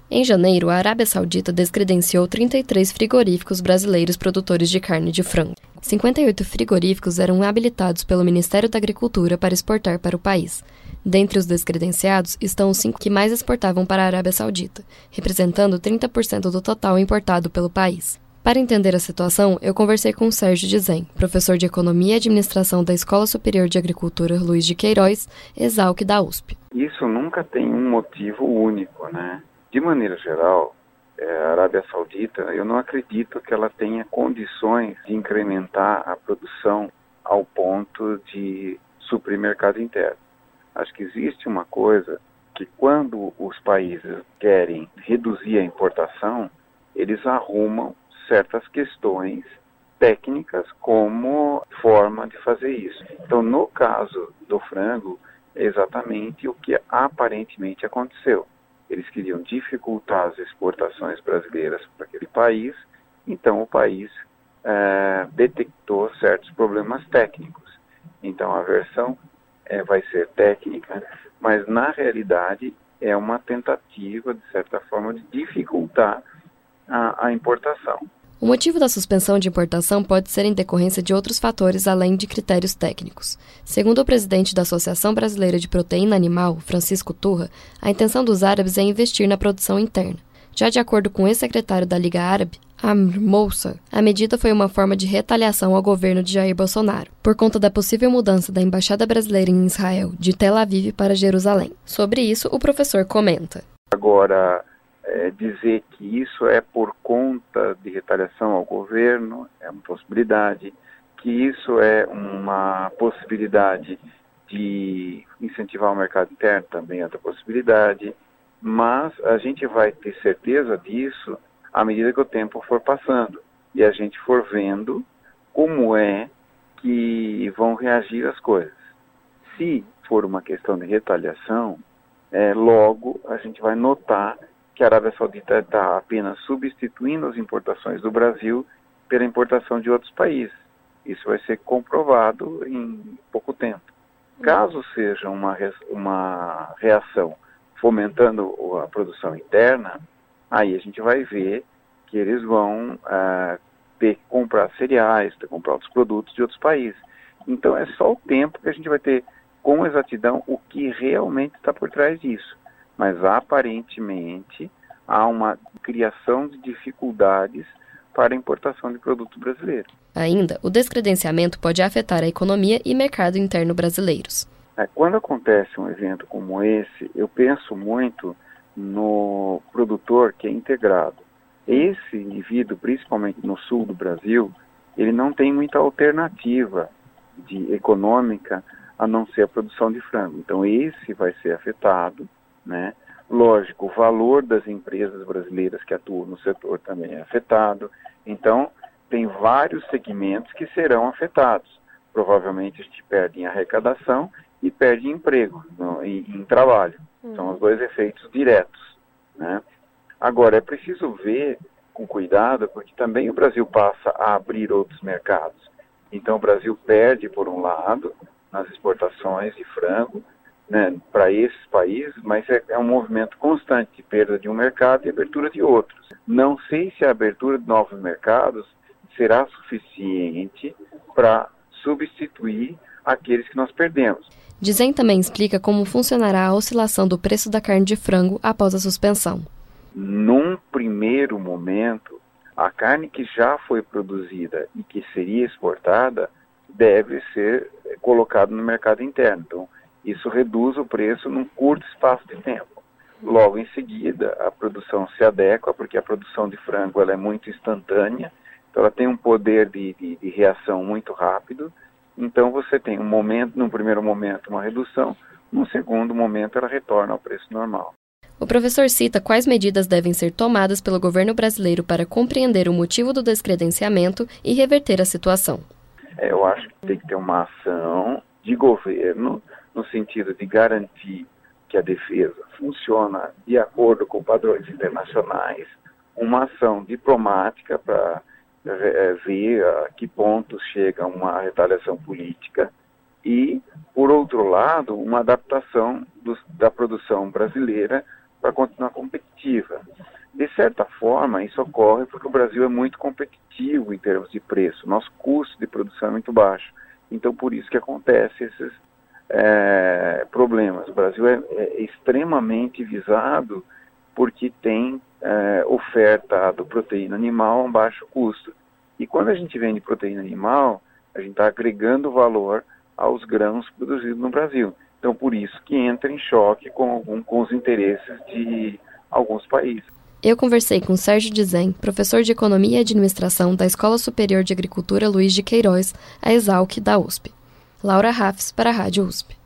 Em janeiro, a Arábia Saudita descredenciou 33 frigoríficos brasileiros produtores de carne de frango. 58 frigoríficos eram habilitados pelo Ministério da Agricultura para exportar para o país. Dentre os descredenciados estão os 5 que mais exportavam para a Arábia Saudita, representando 30% do total importado pelo país. Para entender a situação, eu conversei com Sérgio Dizem, professor de Economia e Administração da Escola Superior de Agricultura Luiz de Queiroz, Exalc da USP. Isso nunca tem um motivo único, né? De maneira geral, a Arábia Saudita, eu não acredito que ela tenha condições de incrementar a produção ao ponto de suprir o mercado interno. Acho que existe uma coisa que quando os países querem reduzir a importação, eles arrumam certas questões técnicas como forma de fazer isso. Então, no caso do frango, é exatamente o que aparentemente aconteceu. Eles queriam dificultar as exportações brasileiras para aquele país, então o país detectou certos problemas técnicos. Então a versão vai ser técnica, mas na realidade é uma tentativa, de certa forma, de dificultar a importação. O motivo da suspensão de importação pode ser em decorrência de outros fatores além de critérios técnicos. Segundo o presidente da Associação Brasileira de Proteína Animal, Francisco Turra, a intenção dos árabes é investir na produção interna. Já de acordo com o ex-secretário da Liga Árabe, Amr Moussa, a medida foi uma forma de retaliação ao governo de Jair Bolsonaro, por conta da possível mudança da Embaixada Brasileira em Israel de Tel Aviv para Jerusalém. Sobre isso, o professor comenta. Agora, dizer que isso é por conta de retaliação ao governo é uma possibilidade, que isso é uma possibilidade de incentivar o mercado interno também é outra possibilidade, mas a gente vai ter certeza disso à medida que o tempo for passando e a gente for vendo como é que vão reagir as coisas. Se for uma questão de retaliação, logo a gente vai notar que a Arábia Saudita está apenas substituindo as importações do Brasil pela importação de outros países. Isso vai ser comprovado em pouco tempo. Caso seja uma reação fomentando a produção interna, aí a gente vai ver que eles vão ter que comprar cereais, ter que comprar outros produtos de outros países. Então é só o tempo que a gente vai ter com exatidão o que realmente está por trás disso. Mas aparentemente há uma criação de dificuldades para a importação de produto brasileiro. Ainda, o descredenciamento pode afetar a economia e mercado interno brasileiros. Quando acontece um evento como esse, eu penso muito no produtor que é integrado. Esse indivíduo, principalmente no sul do Brasil, ele não tem muita alternativa econômica a não ser a produção de frango. Então esse vai ser afetado, né? Lógico, o valor das empresas brasileiras que atuam no setor também é afetado. Então, tem vários segmentos que serão afetados. Provavelmente a gente perde em arrecadação e perde em emprego, em trabalho. São os dois efeitos diretos, né? Agora, é preciso ver com cuidado, porque também o Brasil passa a abrir outros mercados. Então, o Brasil perde, por um lado, nas exportações de frango, né, para esses países, mas é um movimento constante de perda de um mercado e abertura de outros. Não sei se a abertura de novos mercados será suficiente para substituir aqueles que nós perdemos. Dizem também explica como funcionará a oscilação do preço da carne de frango após a suspensão. Num primeiro momento, a carne que já foi produzida e que seria exportada deve ser colocada no mercado interno. Então, isso reduz o preço num curto espaço de tempo. Logo em seguida, a produção se adequa, porque a produção de frango ela é muito instantânea, então ela tem um poder de reação muito rápido. Então você tem num primeiro momento, uma redução, num segundo momento ela retorna ao preço normal. O professor cita quais medidas devem ser tomadas pelo governo brasileiro para compreender o motivo do descredenciamento e reverter a situação. Eu acho que tem que ter uma ação de governo no sentido de garantir que a defesa funciona de acordo com padrões internacionais, uma ação diplomática para ver a que ponto chega uma retaliação política e, por outro lado, uma adaptação da produção brasileira para continuar competitiva. De certa forma, isso ocorre porque o Brasil é muito competitivo em termos de preço. Nosso custo de produção é muito baixo. Então, por isso que acontece esses problemas. O Brasil é extremamente visado porque tem oferta de proteína animal a um baixo custo. E quando a gente vende proteína animal, a gente está agregando valor aos grãos produzidos no Brasil. Então, por isso que entra em choque com os interesses de alguns países. Eu conversei com Sérgio Dizem, professor de Economia e Administração da Escola Superior de Agricultura Luiz de Queiroz, a ESALQ da USP. Laura Raffes, para a Rádio USP.